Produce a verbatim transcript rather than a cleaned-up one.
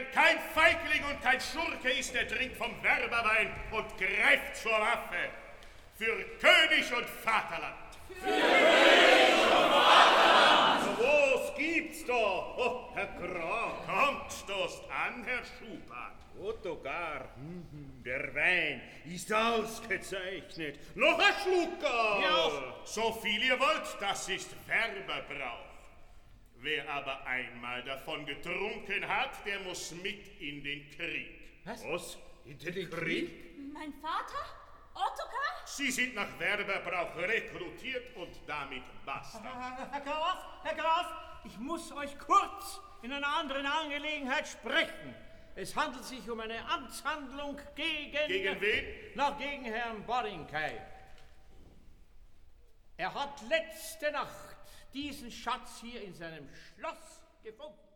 Wer kein Feigling und kein Schurke ist, der trinkt vom Werberwein und greift zur Waffe. Für König und Vaterland. Für König und Vaterland. Was gibt's da? Oh, Herr Graf. Kommt, stoßt an, Herr Schubert. Otto gar. Der Wein ist ausgezeichnet. Noch ein Schlucker. Ja, so viel ihr wollt, das ist Werberbrauch. Wer aber einmal davon getrunken hat, der muss mit in den Krieg. Was? Was? In den Krieg? Mein Vater? Ottokar? Sie sind nach Werberbrauch rekrutiert und damit basta. Herr Graf, Herr Graf, ich muss euch kurz in einer anderen Angelegenheit sprechen. Es handelt sich um eine Amtshandlung gegen... Gegen wen? Na, gegen Herrn Borinkai. Er hat letzte Nacht diesen Schatz hier in seinem Schloss gefunden.